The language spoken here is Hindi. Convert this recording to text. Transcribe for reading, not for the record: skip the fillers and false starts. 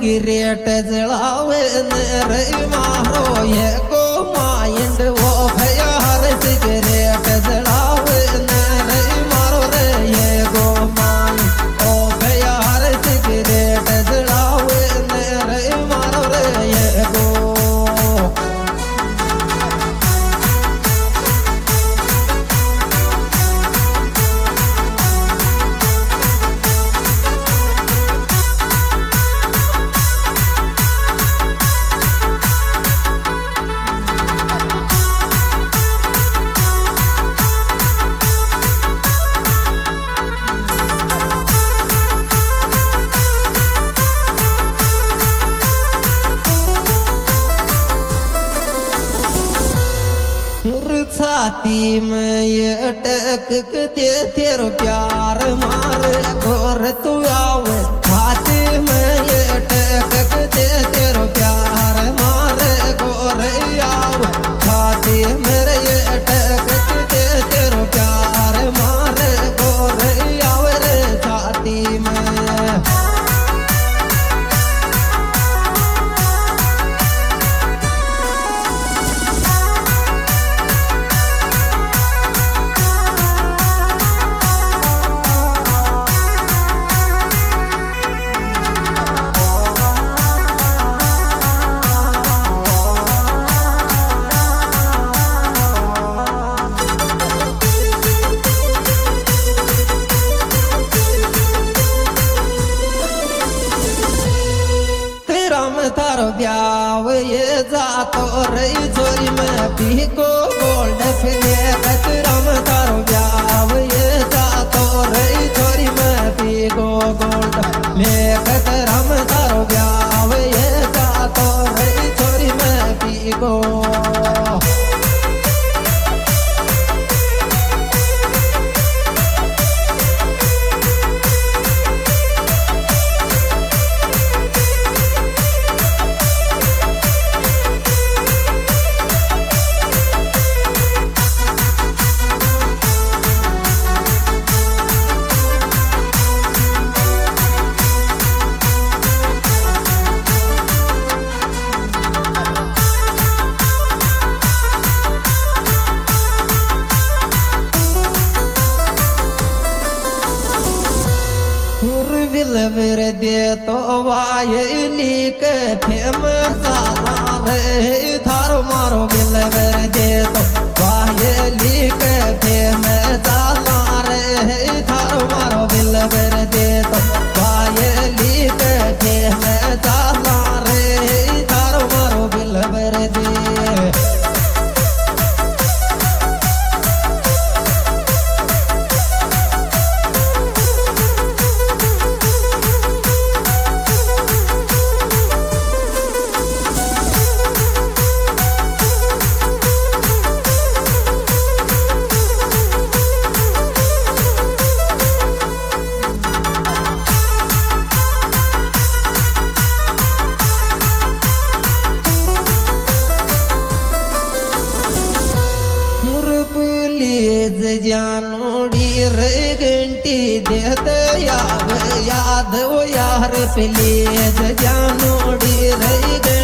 सिगरेट जलावे रे मारो ये को माइंड वो भयार सिगरेट जलावे रे मारो रे ये को माइंड ओ भयार सिगरेट जलावे रे मारो रे ये को छाती में ये टक दे तेरो प्यार मारे और तू आवे छाती में ये टक दे तेरो प्यार मारे और आवे छाती मेरे ये टक दे तेरो प्यार मारे और आवे रे छाती में तारो ब्याव ये जातो रही चोरी में पी को गोल्ड फिले राम तारो ब्याव ये जातो रही चोरी में पी को गोल्ड लेखत राम तारो ब्याव ये जातो रही चोरी में पी को बिलवर दे तो वायली के फेमस रे थारो मारो बिलवर दे तो वायली के फेमस रे थारो मारो बिलवर दे तो वायली के फेमस रे थारो मारो बिलवर दे जानोड़ी रे घंटी देत याद वो यार प्लीज जानोड़ी रे